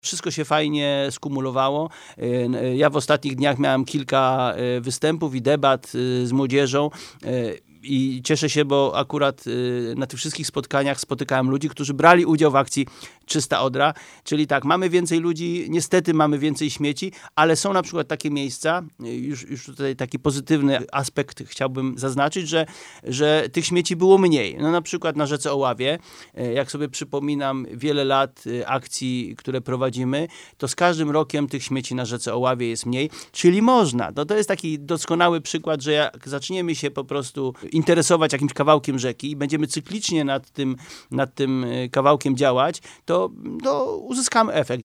Wszystko się fajnie skumulowało. Ja w ostatnich dniach miałem kilka występów i debat z młodzieżą. I cieszę się, bo akurat na tych wszystkich spotkaniach spotykałem ludzi, którzy brali udział w akcji Czysta Odra. Czyli tak, mamy więcej ludzi, niestety mamy więcej śmieci, ale są na przykład takie miejsca, już tutaj taki pozytywny aspekt chciałbym zaznaczyć, że tych śmieci było mniej. No na przykład na rzece Oławie, jak sobie przypominam wiele lat akcji, które prowadzimy, to z każdym rokiem tych śmieci na rzece Oławie jest mniej, czyli można. To jest taki doskonały przykład, że jak zaczniemy się po prostu interesować jakimś kawałkiem rzeki i będziemy cyklicznie nad tym kawałkiem działać, to uzyskamy efekt.